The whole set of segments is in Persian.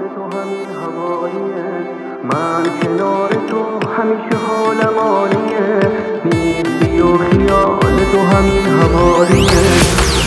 تو همین حوالیه، من کنار تو همیشه حالم عالیه، نیستی و خیال تو همین حوالیه.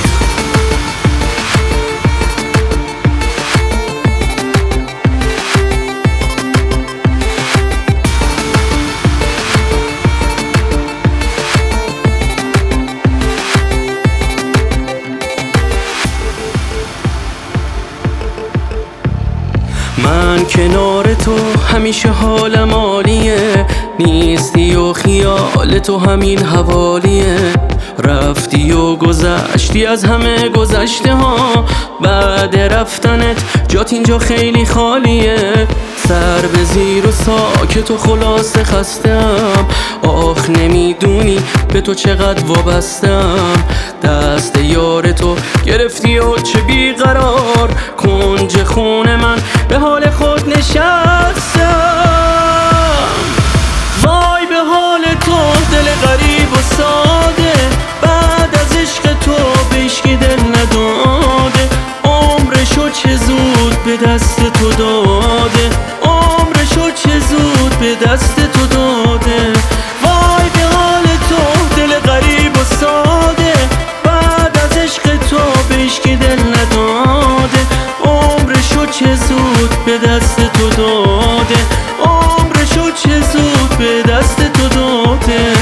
من کنار تو همیشه حالم عالیه، نیستی و خیال تو همین حوالیه. رفتی و گذشتی از همه گذشته ها، بعد رفتنت جات اینجا خیلی خالیه. سر به زیر و ساکت و خلاصه خستم، آخ نمیدونی به تو چقدر وابستم. دست یار تو گرفتی و چه بیقرار، کنج خونه من به حال خود نشستم. وای به حال تو دل غریب و ساده، بعد از عشق تو به هیچکی دل نداده. عمرشو چه زود به دست تو داده، عمرشو چه زود به دست تو داده. وای به حال تو دل غریب و ساده، بعد از عشق تو به هیچکی دل نداده. عمرشو چه زود به دست تو داده، عمرشو چه زود به دست تو داده.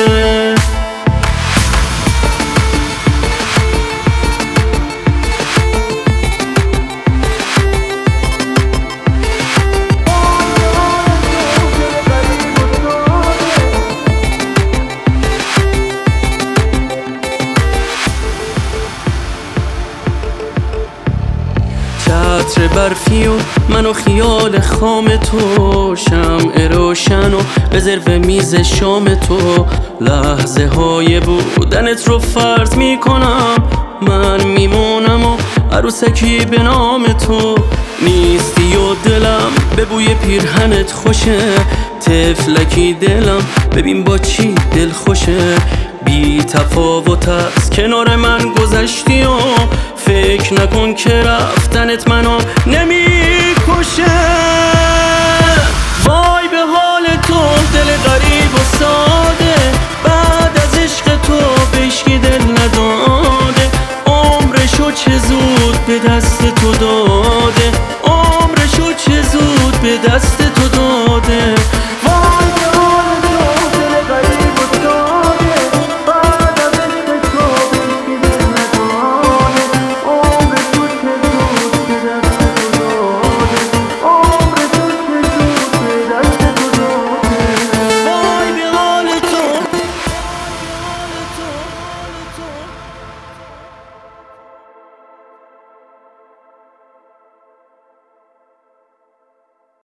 چتر برفی و من و خیال خام تو، شمع روشن و رزرو میز شام تو. لحظه های بودنت رو فرض میکنم، من میمونم و عروسکی به نام تو. نیستی و دلم به بوی پیرهنت خوشه، طفلکی دلم ببین با چی دل خوشه. بی تفاوت از کنار من گذشتی و فکر نکن که رفتنت منو نمیکشه. وای به حال تو دل غریب و ساده،